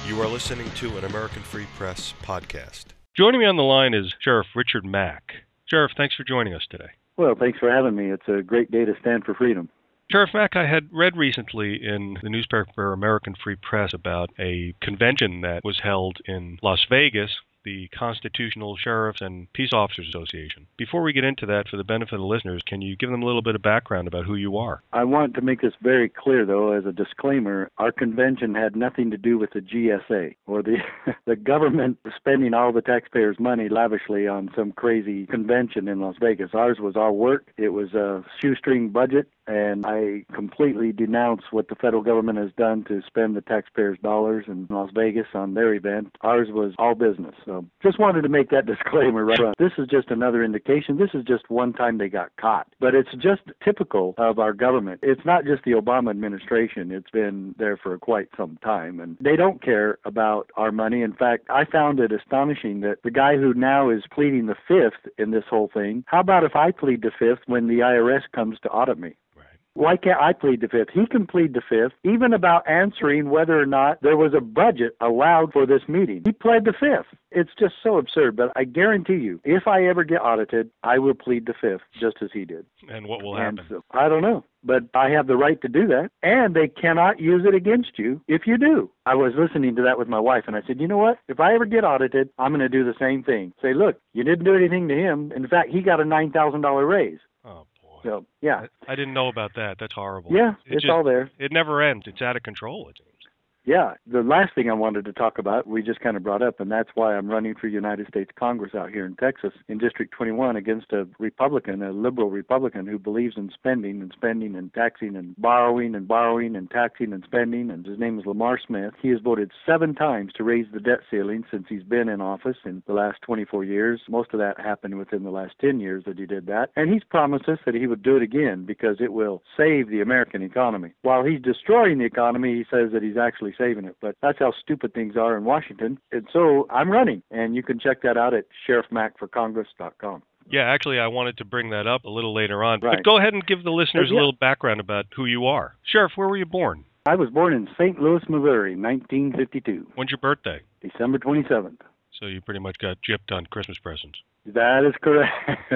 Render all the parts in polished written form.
You are listening to an American Free Press podcast. Joining me on the line is Sheriff Richard Mack. Sheriff, thanks for joining us today. Well, thanks for having me. It's a great day to stand for freedom. Sheriff Mack, I had read recently in the newspaper American Free Press about a convention that was held in Las Vegas, the Constitutional Sheriffs and Peace Officers Association. Before we get into that, for the benefit of the listeners, can you give them a little bit of background about who you are? I want to make this very clear, though, as a disclaimer. Our convention had nothing to do with the GSA or the government spending all the taxpayers' money lavishly on some crazy convention in Las Vegas. Ours was our work. It was a shoestring budget, and I completely denounce what the federal government has done to spend the taxpayers' dollars in Las Vegas on their event. Ours was all business. So just wanted to make that disclaimer right up. This is just another indication. This is just one time they got caught. But it's just typical of our government. It's not just the Obama administration. It's been there for quite some time. And they don't care about our money. In fact, I found it astonishing that the guy who now is pleading the fifth in this whole thing, how about if I plead the fifth when the IRS comes to audit me? Why can't I plead the fifth? He can plead the fifth, even about answering whether or not there was a budget allowed for this meeting. He pled the fifth. It's just so absurd, but I guarantee you, if I ever get audited, I will plead the fifth, just as he did. And what will happen? So, I don't know, but I have the right to do that, and they cannot use it against you if you do. I was listening to that with my wife, and I said, you know what? If I ever get audited, I'm going to do the same thing. Say, look, you didn't do anything to him. In fact, he got a $9,000 raise. Oh. So, yeah. I didn't know about that. That's horrible. Yeah, it's all there. It never ends. It's out of control, it seems. Yeah. The last thing I wanted to talk about, we just kind of brought up, and that's why I'm running for United States Congress out here in Texas in District 21 against a Republican, a liberal Republican who believes in spending and taxing and borrowing and taxing and spending, and his name is Lamar Smith. He has voted 7 times to raise the debt ceiling since he's been in office in the last 24 years. Most of that happened within the last 10 years that he did that. And he's promised us that he would do it again because it will save the American economy. While he's destroying the economy, he says that he's actually saving it. But that's how stupid things are in Washington. And so I'm running, and you can check that out at sheriffmackforcongress.com. Yeah, actually, I wanted to bring that up a little later on. Right. But go ahead and give the listeners a little background about who you are. Sheriff, where were you born? I was born in St. Louis, Missouri, 1952. When's your birthday? December 27th. So you pretty much got gypped on Christmas presents. That is correct.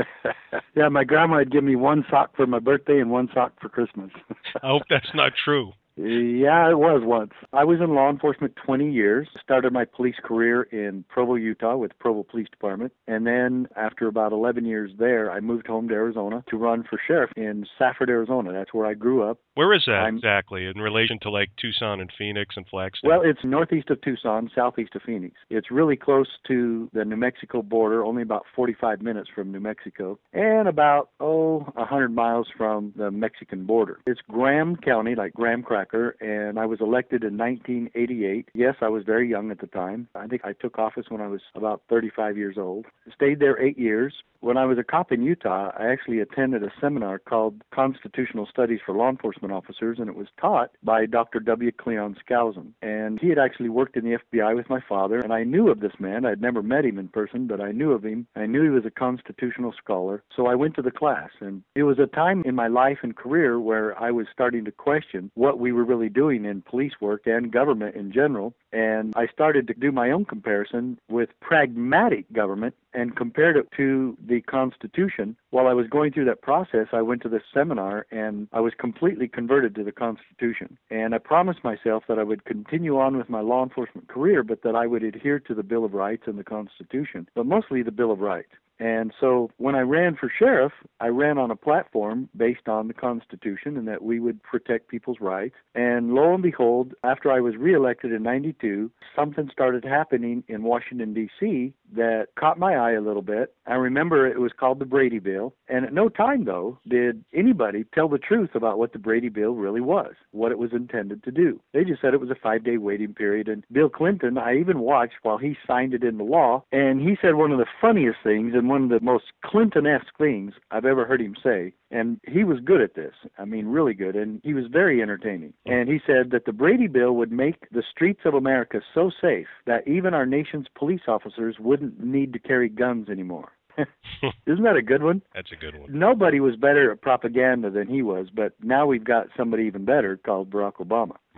Yeah, my grandma would give me 1 sock for my birthday and 1 sock for Christmas. I hope that's not true. Yeah, it was once. I was in law enforcement 20 years. Started my police career in Provo, Utah with Provo Police Department. And then after about 11 years there, I moved home to Arizona to run for sheriff in Safford, Arizona. That's where I grew up. Where is that exactly in relation to like Tucson and Phoenix and Flagstaff? Well, it's northeast of Tucson, southeast of Phoenix. It's really close to the New Mexico border, only about 45 minutes from New Mexico, and about, 100 miles from the Mexican border. It's Graham County, like Graham Cracker, and I was elected in 1988. Yes, I was very young at the time. I think I took office when I was about 35 years old. Stayed there 8 years. When I was a cop in Utah, I actually attended a seminar called Constitutional Studies for Law Enforcement Officers, and it was taught by Dr. W. Cleon Skousen. And he had actually worked in the FBI with my father, and I knew of this man. I'd never met him in person, but I knew of him. I knew he was a constitutional scholar, so I went to the class. And it was a time in my life and career where I was starting to question what we were really doing in police work and government in general. And I started to do my own comparison with pragmatic government and compared it to the Constitution. While I was going through that process, I went to this seminar and I was completely converted to the Constitution. And I promised myself that I would continue on with my law enforcement career, but that I would adhere to the Bill of Rights and the Constitution, but mostly the Bill of Rights. And so when I ran for sheriff, I ran on a platform based on the Constitution and that we would protect people's rights. And lo and behold, after I was reelected in 92, something started happening in Washington, D.C. that caught my eye a little bit. I remember it was called the Brady Bill. And at no time, though, did anybody tell the truth about what the Brady Bill really was, what it was intended to do. They just said it was a 5-day waiting period. And Bill Clinton, I even watched while he signed it into law, and he said one of the funniest things and one of the most Clinton-esque things I've ever heard him say. And he was good at this. I mean, really good. And he was very entertaining. And he said that the Brady Bill would make the streets of America so safe that even our nation's police officers wouldn't need to carry guns anymore. Isn't that a good one? That's a good one. Nobody was better at propaganda than he was, but now we've got somebody even better called Barack Obama. Right.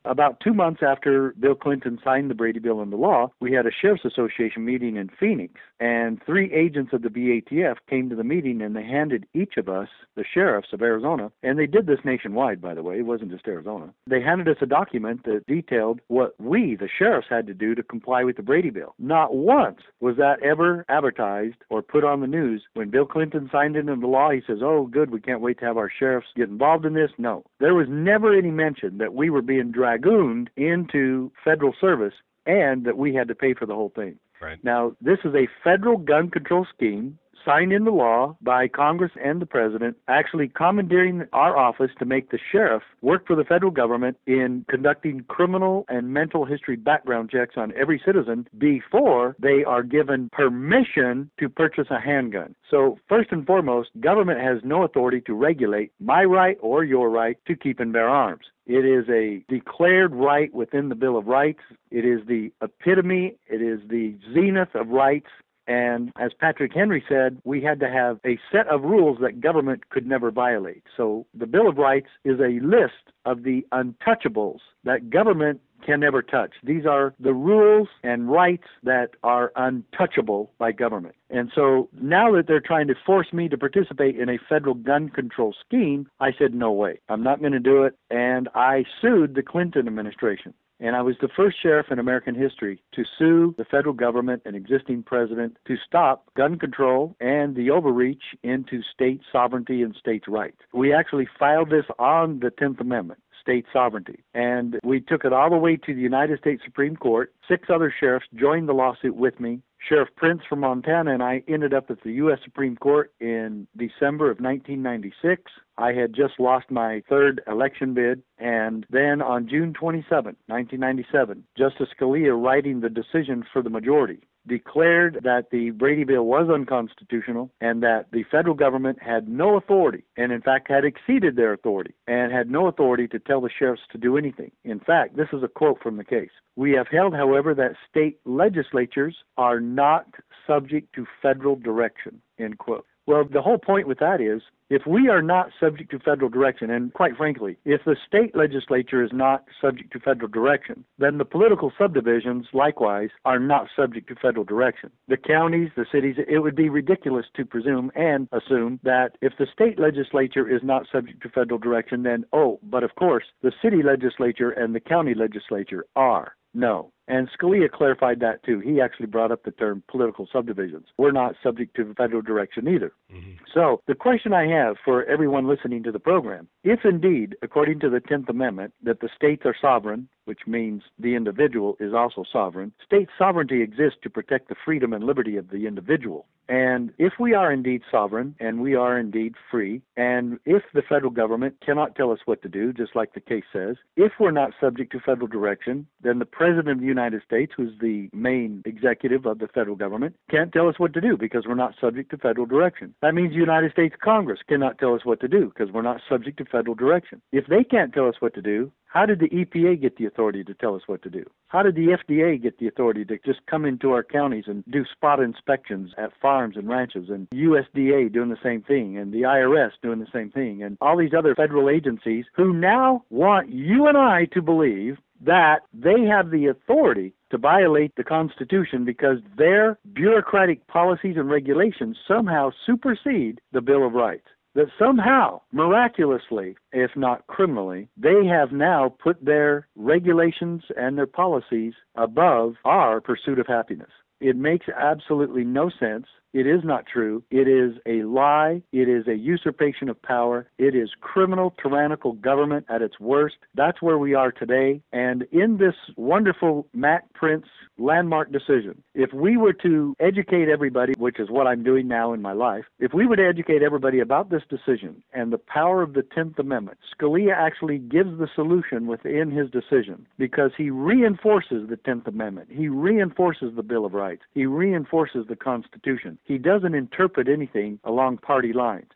About 2 months after Bill Clinton signed the Brady Bill into law, we had a Sheriff's Association meeting in Phoenix, and 3 agents of the BATF came to the meeting, and they handed each of us, the sheriffs of Arizona, and they did this nationwide, by the way, it wasn't just Arizona. They handed us a document that detailed what we, the sheriffs, had to do to comply with the Brady Bill. Not once was that ever advertised or put on the news. When Bill Clinton signed it into law, he says, oh, good, we can't wait to have our sheriffs get involved in this. No. There was never any mention that we were being dragooned into federal service and that we had to pay for the whole thing. Right. Now, this is a federal gun control scheme signed into law by Congress and the President, actually commandeering our office to make the sheriff work for the federal government in conducting criminal and mental history background checks on every citizen before they are given permission to purchase a handgun. So first and foremost, government has no authority to regulate my right or your right to keep and bear arms. It is a declared right within the Bill of Rights. It is the epitome. It is the zenith of rights. And as Patrick Henry said, we had to have a set of rules that government could never violate. So the Bill of Rights is a list of the untouchables that government can never touch. These are the rules and rights that are untouchable by government. And so now that they're trying to force me to participate in a federal gun control scheme, I said, no way. I'm not going to do it. And I sued the Clinton administration. And I was the first sheriff in American history to sue the federal government and existing president to stop gun control and the overreach into state sovereignty and states' rights. We actually filed this on the 10th Amendment, state sovereignty. And we took it all the way to the United States Supreme Court. 6 other sheriffs joined the lawsuit with me. Sheriff Prince from Montana and I ended up at the U.S. Supreme Court in December of 1996. I had just lost my 3rd election bid, and then on June 27, 1997, Justice Scalia, writing the decision for the majority, declared that the Brady Bill was unconstitutional and that the federal government had no authority, and in fact had exceeded their authority, and had no authority to tell the sheriffs to do anything. In fact, this is a quote from the case. We have held, however, that state legislatures are not subject to federal direction, end quote. Well, the whole point with that is, if we are not subject to federal direction, and quite frankly, if the state legislature is not subject to federal direction, then the political subdivisions, likewise, are not subject to federal direction. The counties, the cities, it would be ridiculous to presume and assume that if the state legislature is not subject to federal direction, then, but of course, the city legislature and the county legislature are. No. And Scalia clarified that too. He actually brought up the term political subdivisions. We're not subject to federal direction either. Mm-hmm. So the question I have for everyone listening to the program, if indeed, according to the 10th Amendment, that the states are sovereign, which means the individual is also sovereign, state sovereignty exists to protect the freedom and liberty of the individual. And if we are indeed sovereign and we are indeed free, and if the federal government cannot tell us what to do, just like the case says, if we're not subject to federal direction, then the President of the United States, who's the main executive of the federal government, can't tell us what to do because we're not subject to federal direction. That means the United States Congress cannot tell us what to do because we're not subject to federal direction. If they can't tell us what to do, how did the EPA get the authority to tell us what to do? How did the FDA get the authority to just come into our counties and do spot inspections at farms and ranches, and USDA doing the same thing, and the IRS doing the same thing, and all these other federal agencies who now want you and I to believe that they have the authority to violate the Constitution because their bureaucratic policies and regulations somehow supersede the Bill of Rights. That somehow, miraculously, if not criminally, they have now put their regulations and their policies above our pursuit of happiness. It makes absolutely no sense. It is not true. It is a lie. It is a usurpation of power. It is criminal, tyrannical government at its worst. That's where we are today. And in this wonderful Matt Prince landmark decision, if we were to educate everybody, which is what I'm doing now in my life, if we were to educate everybody about this decision and the power of the 10th Amendment, Scalia actually gives the solution within his decision because he reinforces the 10th Amendment. He reinforces the Bill of Rights. He reinforces the Constitution. He doesn't interpret anything along party lines.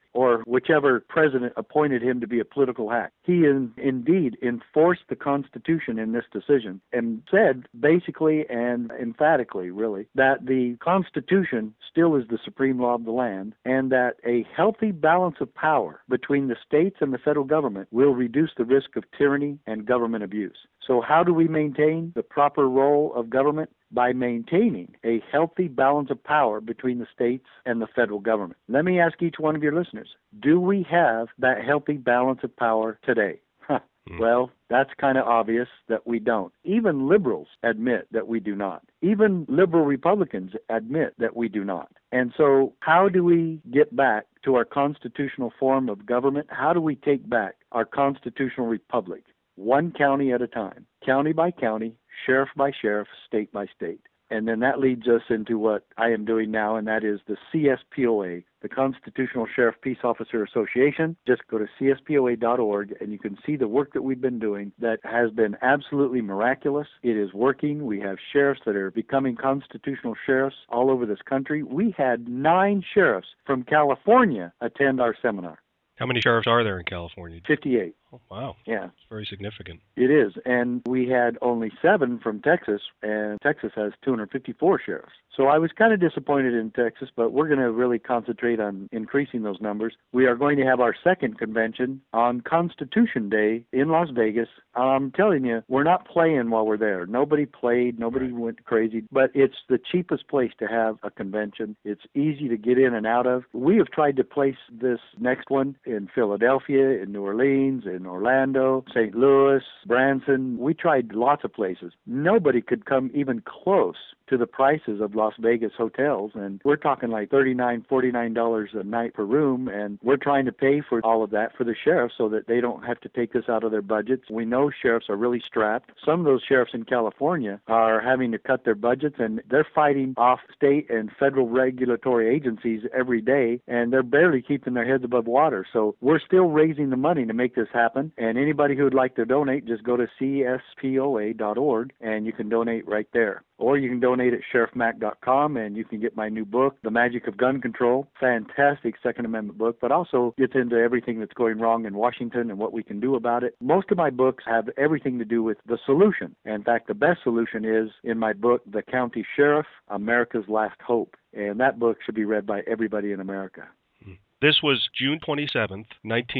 or whichever president appointed him to be a political hack. He indeed enforced the Constitution in this decision and said basically and emphatically, really, that the Constitution still is the supreme law of the land and that a healthy balance of power between the states and the federal government will reduce the risk of tyranny and government abuse. So how do we maintain the proper role of government? By maintaining a healthy balance of power between the states and the federal government. Let me ask each one of your listeners, do we have that healthy balance of power today? Well, that's kind of obvious that we don't. Even liberals admit that we do not. Even liberal Republicans admit that we do not. And so how do we get back to our constitutional form of government? How do we take back our constitutional republic? One county at a time, county by county, sheriff by sheriff, state by state. And then that leads us into what I am doing now, and that is the CSPOA, the Constitutional Sheriff Peace Officer Association. Just go to CSPOA.org, and you can see the work that we've been doing that has been absolutely miraculous. It is working. We have sheriffs that are becoming constitutional sheriffs all over this country. We had 9 sheriffs from California attend our seminar. How many sheriffs are there in California? 58. Oh, wow. Yeah. It's very significant. It is. And we had only 7 from Texas, and Texas has 254 sheriffs. So I was kind of disappointed in Texas, but we're going to really concentrate on increasing those numbers. We are going to have our second convention on Constitution Day in Las Vegas. I'm telling you, we're not playing while we're there. Nobody played. Nobody went crazy. But it's the cheapest place to have a convention. It's easy to get in and out of. We have tried to place this next one in Philadelphia, in New Orleans, in Orlando, St. Louis, Branson. We tried lots of places. Nobody could come even close to the prices of Las Vegas hotels, and we're talking like $39, $49 a night per room, and we're trying to pay for all of that for the sheriffs so that they don't have to take this out of their budgets. We know sheriffs are really strapped. Some of those sheriffs in California are having to cut their budgets, and they're fighting off state and federal regulatory agencies every day, and they're barely keeping their heads above water. So we're still raising the money to make this happen, and anybody who would like to donate, just go to CSPOA.org, and you can donate right there. Or you can donate at sheriffmac.com, and you can get my new book, The Magic of Gun Control. Fantastic Second Amendment book, but also gets into everything that's going wrong in Washington and what we can do about it. Most of my books have everything to do with the solution. In fact, the best solution is in my book, The County Sheriff, America's Last Hope. And that book should be read by everybody in America. This was June 27th,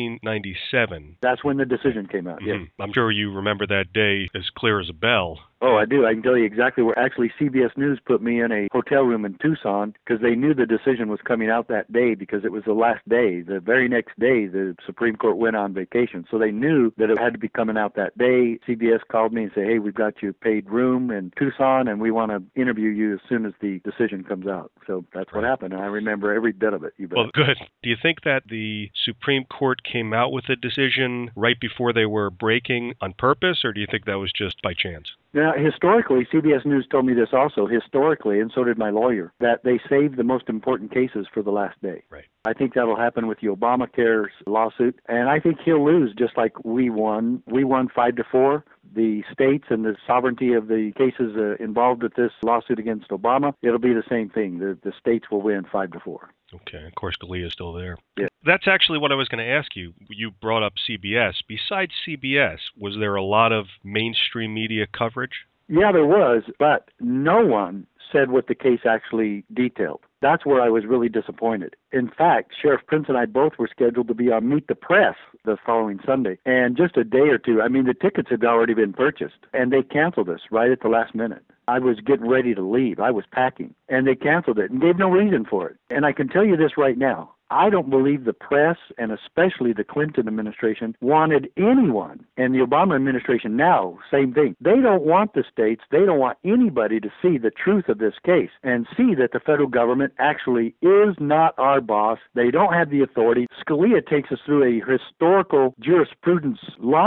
1997. That's when the decision came out, yes. I'm sure you remember that day as clear as a bell. Oh, I do. I can tell you exactly where. Actually, CBS News put me in a hotel room in Tucson because they knew the decision was coming out that day because it was the last day. The very next day, the Supreme Court went on vacation. So they knew that it had to be coming out that day. CBS called me and said, hey, we've got you a paid room in Tucson, and we want to interview you as soon as the decision comes out. So that's what happened, and I remember every bit of it. You bet. Well, good. Do you think that the Supreme Court came out with a decision right before they were breaking on purpose, or do you think that was just by chance? Now, historically, CBS News told me this also, historically, and so did my lawyer, that they saved the most important cases for the last day. Right. I think that'll happen with the Obamacare lawsuit, and I think he'll lose just like we won. We won 5-4. The states and the sovereignty of the cases involved with this lawsuit against Obama, it'll be the same thing. The states will win 5-4. Okay. Of course, Scalia is still there. Yeah. That's actually what I was going to ask you. You brought up CBS. Besides CBS, was there a lot of mainstream media coverage? Yeah, there was, but no one said what the case actually detailed. That's where I was really disappointed. In fact, Sheriff Prince and I both were scheduled to be on Meet the Press the following Sunday. And just a day or two, the tickets had already been purchased, and they canceled us right at the last minute. I was getting ready to leave. I was packing, and they canceled it and gave no reason for it. And I can tell you this right now. I don't believe the press, and especially the Clinton administration, wanted anyone, and the Obama administration now, same thing. They don't want the states, they don't want anybody to see the truth of this case and see that the federal government actually is not our boss. They don't have the authority. Scalia takes us through a historical jurisprudence line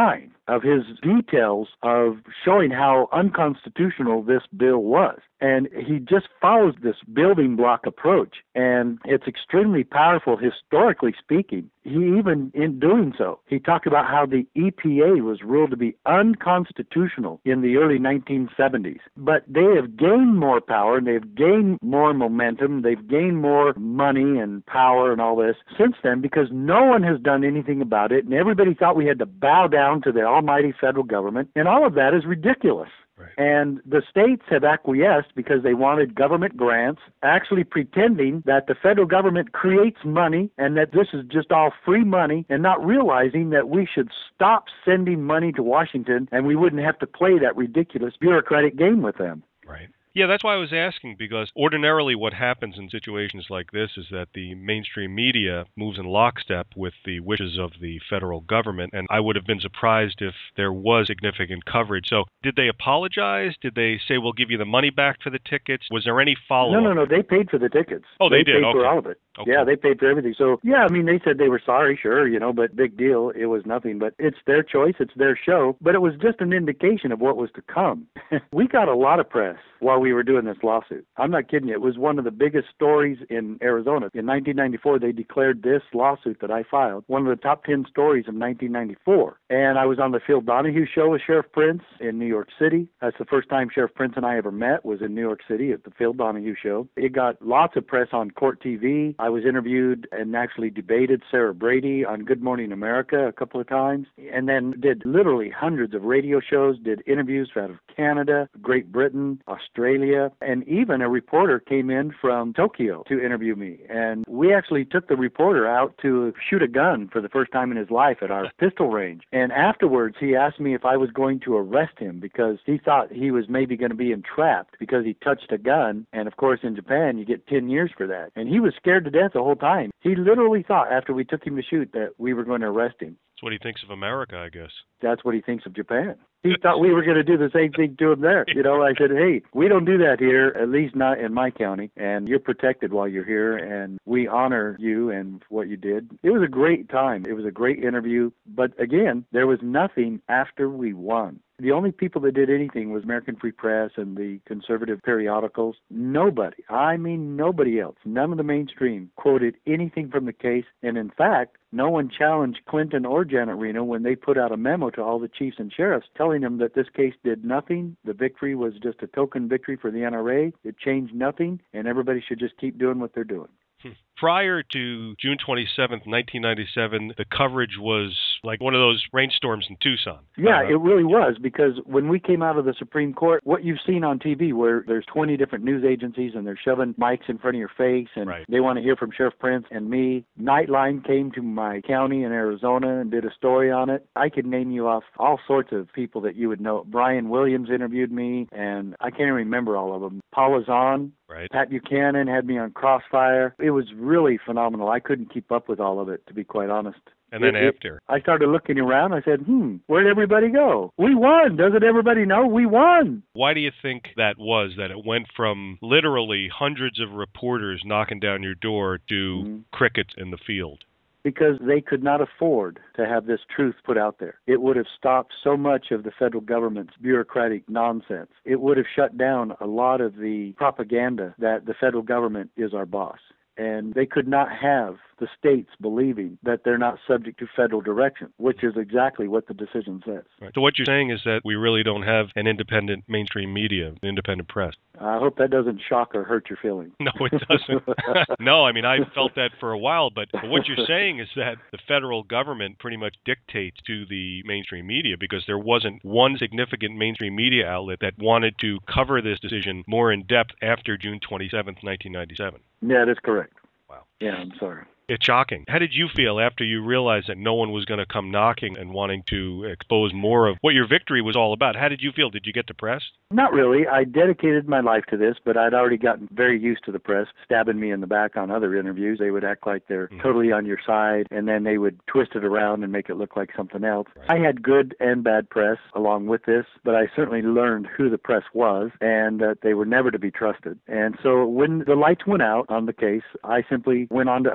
of his details of showing how unconstitutional this bill was. And he just follows this building block approach, and it's extremely powerful historically speaking. He even, in doing so, he talked about how the EPA was ruled to be unconstitutional in the early 1970s. But they have gained more power, and they've gained more momentum, they've gained more money and power and all this since then, because no one has done anything about it, and everybody thought we had to bow down to the almighty federal government, and all of that is ridiculous. Right. And the states have acquiesced because they wanted government grants, actually pretending that the federal government creates money and that this is just all free money, and not realizing that we should stop sending money to Washington and we wouldn't have to play that ridiculous bureaucratic game with them. Right. Yeah, that's why I was asking, because ordinarily what happens in situations like this is that the mainstream media moves in lockstep with the wishes of the federal government, and I would have been surprised if there was significant coverage. So did they apologize? Did they say, we'll give you the money back for the tickets? Was there any follow-up? No, they paid for the tickets. Oh, they did? Paid Okay. for all of it. Okay. Yeah, they paid for everything. So, yeah, I mean, they said they were sorry, sure, but big deal. It was nothing. But it's their choice. It's their show. But it was just an indication of what was to come. We got a lot of press while we were doing this lawsuit. I'm not kidding you. It was one of the biggest stories in Arizona. In 1994, they declared this lawsuit that I filed one of the top 10 stories of 1994. And I was on the Phil Donahue show with Sheriff Prince in New York City. That's the first time Sheriff Prince and I ever met, was in New York City at the Phil Donahue show. It got lots of press on Court TV. I was interviewed and actually debated Sarah Brady on Good Morning America a couple of times, and then did literally hundreds of radio shows, did interviews out of Canada, Great Britain, Australia, and even a reporter came in from Tokyo to interview me. And we actually took the reporter out to shoot a gun for the first time in his life at our pistol range. And afterwards, he asked me if I was going to arrest him because he thought he was maybe going to be entrapped because he touched a gun. And of course, in Japan, you get 10 years for that. And he was scared to death the whole time. He literally thought after we took him to shoot that we were going to arrest him. That's what he thinks of America, I guess. That's what he thinks of Japan. He thought we were going to do the same thing to him there. I said, hey, we don't do that here, at least not in my county, and you're protected while you're here, and we honor you and what you did. It was a great time. It was a great interview, but again, there was nothing after we won. The only people that did anything was American Free Press and the conservative periodicals. Nobody, I mean nobody else, none of the mainstream quoted anything from the case. And in fact, no one challenged Clinton or Janet Reno when they put out a memo to all the chiefs and sheriffs telling them that this case did nothing. The victory was just a token victory for the NRA. It changed nothing, and everybody should just keep doing what they're doing. Prior to June 27th, 1997, the coverage was like one of those rainstorms in Tucson. Yeah, it really was, because when we came out of the Supreme Court, what you've seen on TV where there's 20 different news agencies and they're shoving mics in front of your face and Right. They want to hear from Sheriff Prince and me. Nightline came to my county in Arizona and did a story on it. I could name you off all sorts of people that you would know. Brian Williams interviewed me, and I can't even remember all of them. Paula Zahn. Right. Pat Buchanan had me on Crossfire. It was really phenomenal. I couldn't keep up with all of it, to be quite honest. And then after? I started looking around. I said, where'd everybody go? We won. Doesn't everybody know we won? Why do you think that was, that it went from literally hundreds of reporters knocking down your door to crickets in the field? Because they could not afford to have this truth put out there. It would have stopped so much of the federal government's bureaucratic nonsense. It would have shut down a lot of the propaganda that the federal government is our boss. And they could not have the states believing that they're not subject to federal direction, which is exactly what the decision says. Right. So what you're saying is that we really don't have an independent mainstream media, an independent press. I hope that doesn't shock or hurt your feelings. No, it doesn't. No, I mean, I felt that for a while, but what you're saying is that the federal government pretty much dictates to the mainstream media, because there wasn't one significant mainstream media outlet that wanted to cover this decision more in depth after June 27th, 1997. Yeah, that's correct. Wow. Yeah, I'm sorry. It's shocking. How did you feel after you realized that no one was going to come knocking and wanting to expose more of what your victory was all about? How did you feel? Did you get depressed? Not really. I dedicated my life to this, but I'd already gotten very used to the press stabbing me in the back on other interviews. They would act like they're totally on your side, and then they would twist it around and make it look like something else. Right. I had good and bad press along with this, but I certainly learned who the press was and that they were never to be trusted. And so when the lights went out on the case, I simply went on to other things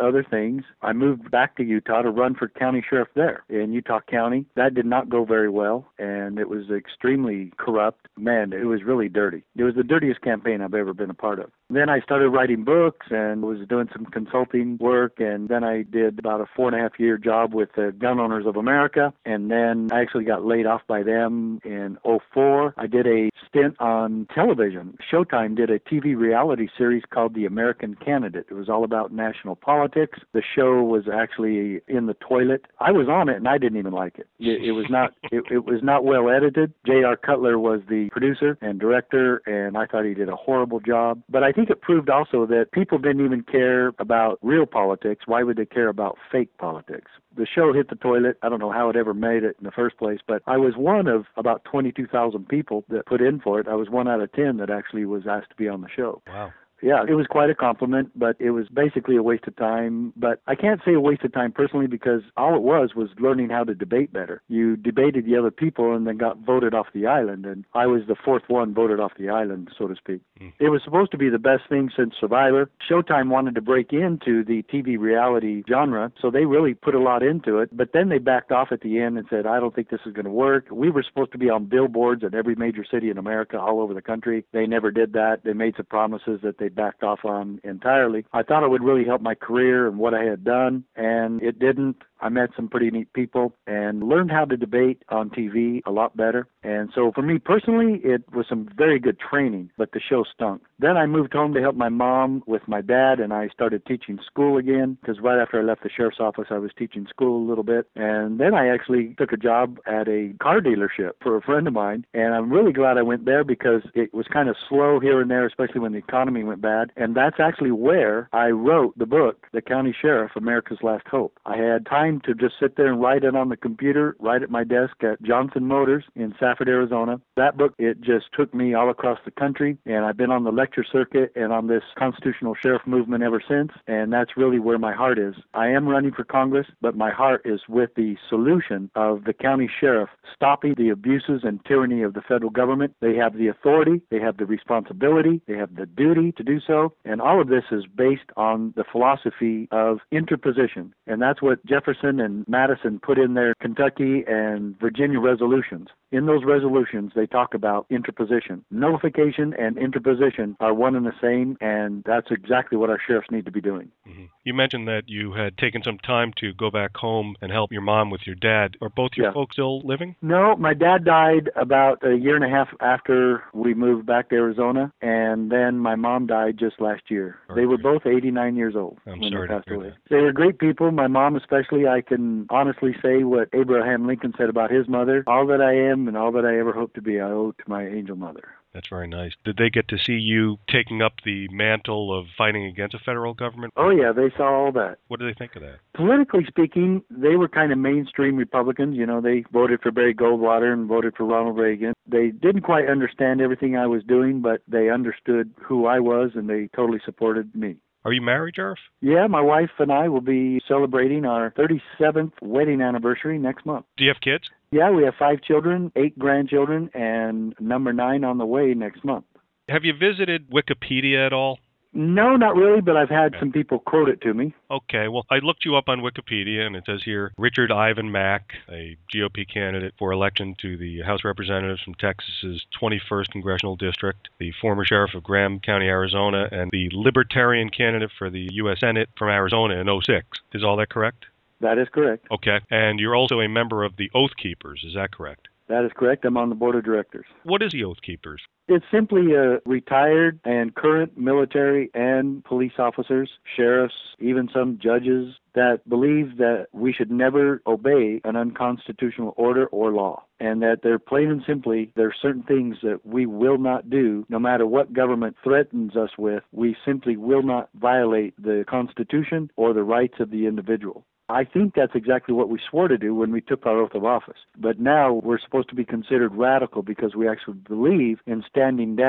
things, I moved back to Utah to run for county sheriff there in Utah County. That did not go very well, and it was extremely corrupt. Man, it was really dirty. It was the dirtiest campaign I've ever been a part of. Then I started writing books and was doing some consulting work, and then I did about a 4.5-year job with the Gun Owners of America, and then I actually got laid off by them in '04. I did a stint on television. Showtime did a TV reality series called The American Candidate. It was all about national politics. The show was actually in the toilet. I was on it, and I didn't even like it. It was not it was not well edited. J.R. Cutler was the producer and director, and I thought he did a horrible job. But I think it proved also that people didn't even care about real politics. Why would they care about fake politics? The show hit the toilet. I don't know how it ever made it in the first place, but I was one of about 22,000 people that put in for it. I was 1 out of 10 that actually was asked to be on the show. Wow. Yeah, it was quite a compliment, but it was basically a waste of time. But I can't say a waste of time personally, because all it was learning how to debate better. You debated the other people and then got voted off the island, and I was the fourth one voted off the island, so to speak. It was supposed to be the best thing since Survivor. Showtime wanted to break into the TV reality genre, so they really put a lot into it, but then they backed off at the end and said, I don't think this is going to work. We were supposed to be on billboards in every major city in America, all over the country. They never did that. They made some promises that they backed off on entirely. I thought it would really help my career and what I had done, and it didn't. I met some pretty neat people and learned how to debate on TV a lot better. And so for me personally, it was some very good training, but the show stunk. Then I moved home to help my mom with my dad, and I started teaching school again, because right after I left the sheriff's office, I was teaching school a little bit. And then I actually took a job at a car dealership for a friend of mine, and I'm really glad I went there because it was kind of slow here and there, especially when the economy went bad. And that's actually where I wrote the book, The County Sheriff, America's Last Hope. I had time to just sit there and write it on the computer, right at my desk at Johnson Motors in Safford, Arizona. That book, it just took me all across the country, and I've been on the lecture circuit and on this constitutional sheriff movement ever since, and that's really where my heart is. I am running for Congress, but my heart is with the solution of the county sheriff stopping the abuses and tyranny of the federal government. They have the authority, they have the responsibility, they have the duty to do so, and all of this is based on the philosophy of interposition, and that's what Jefferson and Madison put in their Kentucky and Virginia resolutions. In those resolutions, they talk about interposition. Nullification and interposition are one and the same, and that's exactly what our sheriffs need to be doing. Mm-hmm. You mentioned that you had taken some time to go back home and help your mom with your dad. Are both your folks still living? No, my dad died about a year and a half after we moved back to Arizona, and then my mom died just last year. They were both 89 years old when they passed away. They were great people. My mom especially, I can honestly say what Abraham Lincoln said about his mother. All that I am and all that I ever hope to be, I owe to my angel mother. That's very nice. Did they get to see you taking up the mantle of fighting against the federal government? Oh, yeah, they saw all that. What do they think of that? Politically speaking, they were kind of mainstream Republicans. You know, they voted for Barry Goldwater and voted for Ronald Reagan. They didn't quite understand everything I was doing, but they understood who I was, and they totally supported me. Are you married, Sheriff? Yeah, my wife and I will be celebrating our 37th wedding anniversary next month. Do you have kids? Yeah, we have 5 children, 8 grandchildren, and number 9 on the way next month. Have you visited Wikipedia at all? No, not really, but I've had some people quote it to me. Okay, well, I looked you up on Wikipedia, and it says here, Richard Ivan Mack, a GOP candidate for election to the House of Representatives from Texas's 21st Congressional District, the former sheriff of Graham County, Arizona, and the Libertarian candidate for the U.S. Senate from Arizona in '06. Is all that correct? That is correct. Okay, and you're also a member of the Oath Keepers, is that correct? That is correct. I'm on the board of directors. What is the Oath Keepers? It's simply retired and current military and police officers, sheriffs, even some judges that believe that we should never obey an unconstitutional order or law, and that they're plain and simply, there are certain things that we will not do, no matter what government threatens us with. We simply will not violate the Constitution or the rights of the individual. I think that's exactly what we swore to do when we took our oath of office. But now we're supposed to be considered radical because we actually believe in standing down.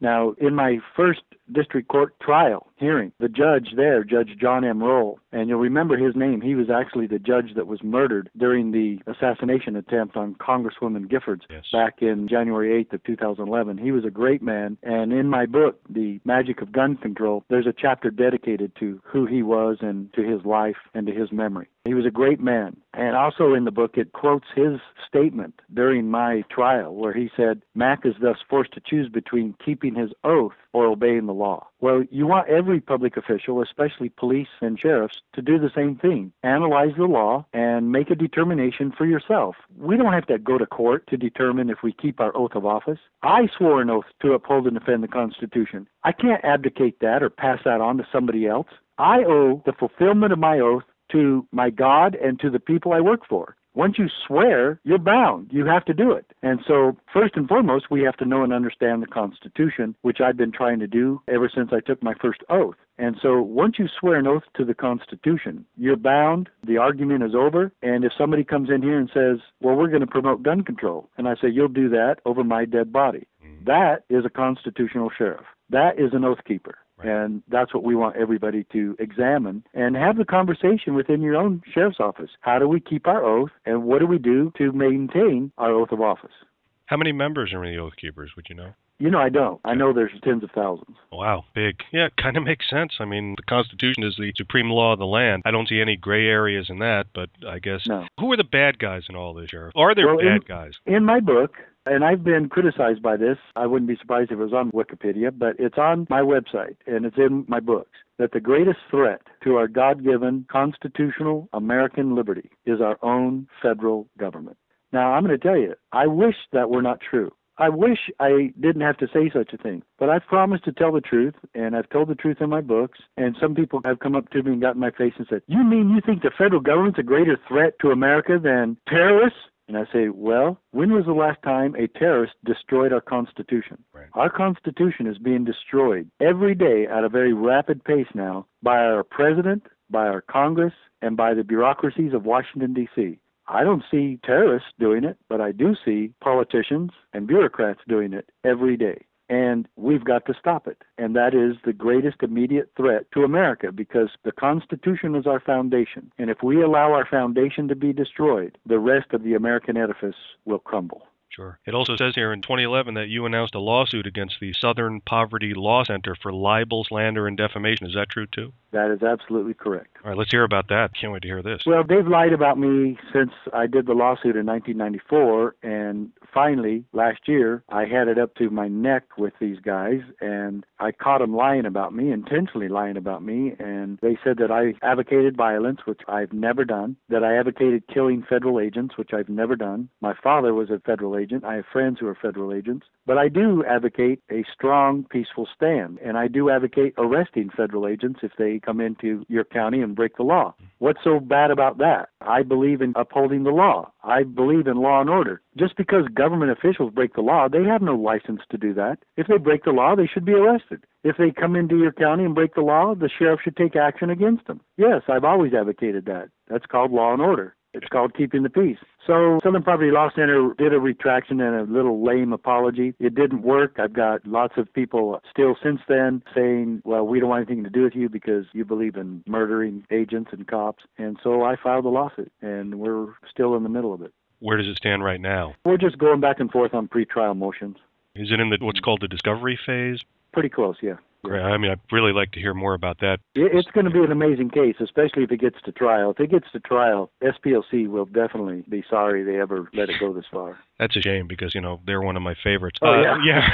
Now, in my first district court trial hearing, the judge there, Judge John M. Roll, and you'll remember his name, he was actually the judge that was murdered during the assassination attempt on Congresswoman Giffords back in January 8th of 2011. He was a great man, and in my book, The Magic of Gun Control, there's a chapter dedicated to who he was and to his life and to his memory. He was a great man. And also in the book, it quotes his statement during my trial where he said, Mack is thus forced to choose between keeping his oath or obeying the law. Well, you want every public official, especially police and sheriffs, to do the same thing. Analyze the law and make a determination for yourself. We don't have to go to court to determine if we keep our oath of office. I swore an oath to uphold and defend the Constitution. I can't abdicate that or pass that on to somebody else. I owe the fulfillment of my oath to my God and to the people I work for. Once you swear, you're bound. You have to do it. And so, first and foremost, we have to know and understand the Constitution, which I've been trying to do ever since I took my first oath. And so, once you swear an oath to the Constitution, you're bound, the argument is over, and if somebody comes in here and says, well, we're going to promote gun control, and I say, you'll do that over my dead body, that is a constitutional sheriff. That is an oath keeper. Right. And that's what we want everybody to examine and have the conversation within your own sheriff's office. How do we keep our oath, and what do we do to maintain our oath of office? How many members are in the Oath Keepers, would you know? You know, I don't. I know there's tens of thousands. Wow, big. Yeah, it kind of makes sense. I mean, the Constitution is the supreme law of the land. I don't see any gray areas in that, but I guess... No. Who are the bad guys in all this, Sheriff? Are there bad guys? In my book, and I've been criticized by this, I wouldn't be surprised if it was on Wikipedia, but it's on my website, and it's in my books, that the greatest threat to our God-given constitutional American liberty is our own federal government. Now, I'm going to tell you, I wish that were not true. I wish I didn't have to say such a thing, but I've promised to tell the truth, and I've told the truth in my books, and some people have come up to me and got in my face and said, you mean you think the federal government's a greater threat to America than terrorists? And I say, well, when was the last time a terrorist destroyed our Constitution? Right. Our Constitution is being destroyed every day at a very rapid pace now by our president, by our Congress, and by the bureaucracies of Washington, D.C. I don't see terrorists doing it, but I do see politicians and bureaucrats doing it every day. And we've got to stop it. And that is the greatest immediate threat to America, because the Constitution is our foundation. And if we allow our foundation to be destroyed, the rest of the American edifice will crumble. Sure. It also says here in 2011 that you announced a lawsuit against the Southern Poverty Law Center for libel, slander, and defamation. Is that true, too? That is absolutely correct. All right, let's hear about that. Can't wait to hear this. Well, they've lied about me since I did the lawsuit in 1994, and finally, last year, I had it up to my neck with these guys, and I caught them lying about me, intentionally lying about me, and they said that I advocated violence, which I've never done, that I advocated killing federal agents, which I've never done. My father was a federal agent. I have friends who are federal agents. But I do advocate a strong, peaceful stand, and I do advocate arresting federal agents if they come into your county and break the law. What's so bad about that? I believe in upholding the law. I believe in law and order. Just because government officials break the law, they have no license to do that. If they break the law, they should be arrested. If they come into your county and break the law, the sheriff should take action against them. Yes, I've always advocated that. That's called law and order. It's called keeping the peace. So Southern Poverty Law Center did a retraction and a little lame apology. It didn't work. I've got lots of people still since then saying, well, we don't want anything to do with you because you believe in murdering agents and cops. And so I filed a lawsuit, and we're still in the middle of it. Where does it stand right now? We're just going back and forth on pretrial motions. Is it in what's called the discovery phase? Pretty close, yeah. Great. I mean, I'd really like to hear more about that. It's going to be an amazing case, especially if it gets to trial. If it gets to trial, SPLC will definitely be sorry they ever let it go this far. That's a shame because, they're one of my favorites. Oh, yeah.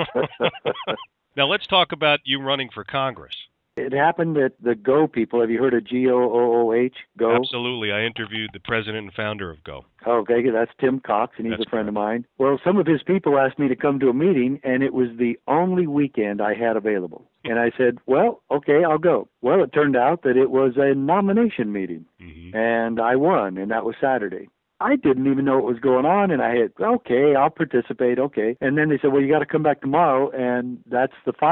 Now, let's talk about you running for Congress. It happened at the GO people. Have you heard of GOOH? GO? Absolutely. I interviewed the president and founder of GO. Okay, that's Tim Cox, and he's a friend of mine. Well, some of his people asked me to come to a meeting, and it was the only weekend I had available. And I said, well, okay, I'll go. Well, it turned out that it was a nomination meeting, and I won, and that was Saturday. I didn't even know what was going on, and I had, okay, I'll participate, okay. And then they said, well, you got to come back tomorrow, and that's the final.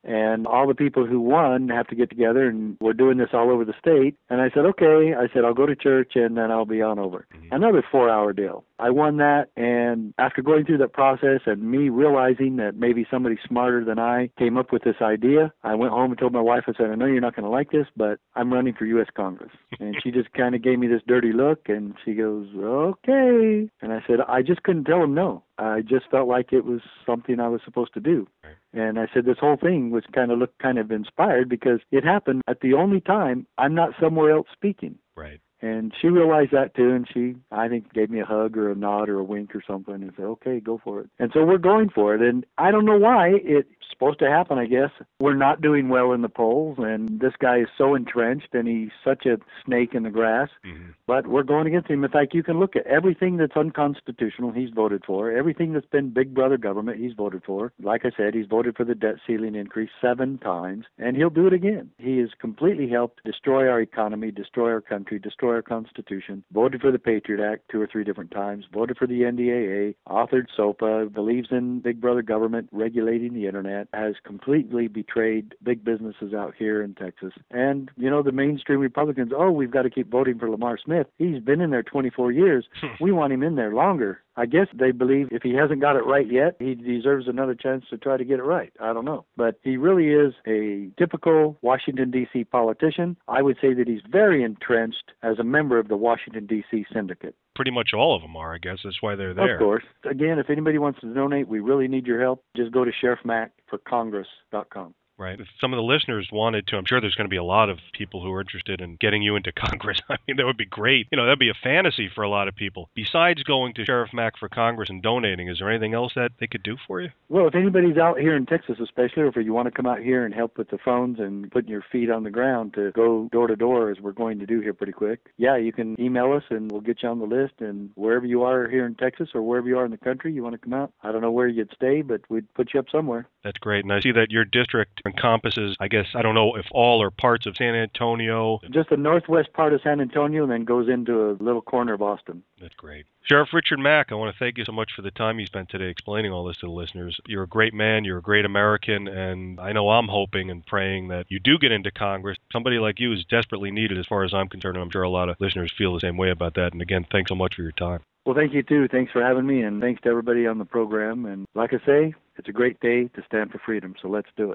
and all the people who won have to get together, and we're doing this all over the state. And I said, okay. I said, I'll go to church, and then I'll be on over. Another 4-hour deal. I won that, and after going through that process and me realizing that maybe somebody smarter than I came up with this idea, I went home and told my wife, I said, I know you're not going to like this, but I'm running for U.S. Congress. And she just kind of gave me this dirty look, and she goes, okay. And I said, I just couldn't tell him no. I just felt like it was something I was supposed to do. And I said this whole thing was looked kind of inspired because it happened at the only time I'm not somewhere else speaking. Right. And she realized that too, and she, I think, gave me a hug or a nod or a wink or something and said, okay, go for it. And so we're going for it. And I don't know why. It's supposed to happen, I guess. We're not doing well in the polls, and this guy is so entrenched, and he's such a snake in the grass. But we're going against him. In fact, you can look at everything that's unconstitutional he's voted for. Everything that's been big brother government he's voted for. Like I said, he's voted for the debt ceiling increase 7 times, and he'll do it again. He has completely helped destroy our economy, destroy our country, destroy our Constitution, voted for the Patriot Act 2 or 3 different times, voted for the NDAA, authored SOPA, believes in big brother government regulating the internet, has completely betrayed big businesses out here in Texas. And, you know, the mainstream Republicans, we've got to keep voting for Lamar Smith. He's been in there 24 years. We want him in there longer. I guess they believe if he hasn't got it right yet, he deserves another chance to try to get it right. I don't know. But he really is a typical Washington, D.C. politician. I would say that he's very entrenched as a member of the Washington, D.C. syndicate. Pretty much all of them are, I guess. That's why they're there. Of course. Again, if anybody wants to donate, we really need your help. Just go to sheriffmackforcongress.com. Right. If some of the listeners wanted to, I'm sure there's going to be a lot of people who are interested in getting you into Congress. I mean, that would be great. You know, that'd be a fantasy for a lot of people. Besides going to Sheriff Mack for Congress and donating, is there anything else that they could do for you? Well, if anybody's out here in Texas especially, or if you want to come out here and help with the phones and putting your feet on the ground to go door to door, as we're going to do here pretty quick, yeah, you can email us and we'll get you on the list. And wherever you are here in Texas or wherever you are in the country, you want to come out, I don't know where you'd stay, but we'd put you up somewhere. That's great. And I see that your district encompasses, I guess, I don't know if all or parts of San Antonio. Just the northwest part of San Antonio and then goes into a little corner of Austin. That's great. Sheriff Richard Mack, I want to thank you so much for the time you spent today explaining all this to the listeners. You're a great man. You're a great American. And I know I'm hoping and praying that you do get into Congress. Somebody like you is desperately needed as far as I'm concerned. And I'm sure a lot of listeners feel the same way about that. And again, thanks so much for your time. Well, thank you, too. Thanks for having me, and thanks to everybody on the program. And like I say, it's a great day to stand for freedom, so let's do it.